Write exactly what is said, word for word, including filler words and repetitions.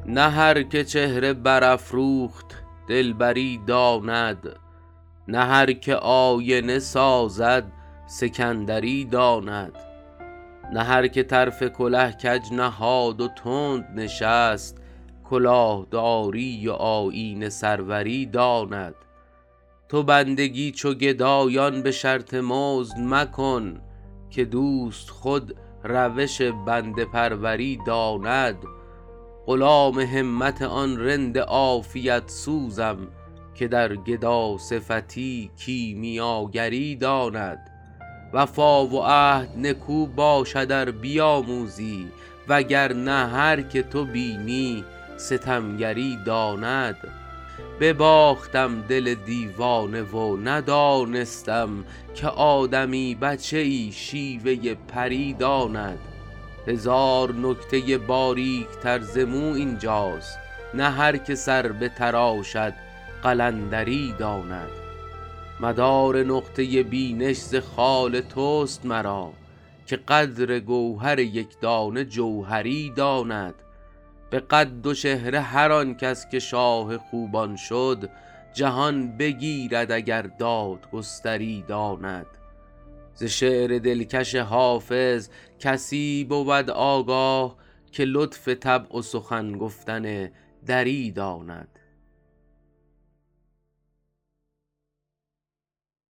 نه هر که چهره برافروخت دلبری داند، نه هر که آینه سازد سکندری داند. نه هر که طرف کله کج نهاد و تند نشست، کلاهداری و آیین سروری داند. تو بندگی چو گدایان به شرط مزد مکن، که دوست خود روش بنده پروری داند. غلام همت آن رند عافیت سوزم، که در گدا صفتی کیمیاگری داند. وفا و عهد نکو باشد ار بیاموزی، وگرنه هر که تو بینی ستمگری داند. بباختم دل دیوانه و ندانستم، که آدمی بچه ای شیوه پری داند. هزار نکته باریک تر ز مو اینجاست، نه هر که سر بتراشد قلندری داند. مدار نقطه بینش ز خال توست مرا، که قدر گوهر یک دانه جوهری داند. به قد و چهره هر آن کس که شاه خوبان شد، جهان بگیرد اگر دادگستری داند. ز شعر دلکش حافظ کسی بود آگاه، که لطف طبع و سخن گفتن دری داند.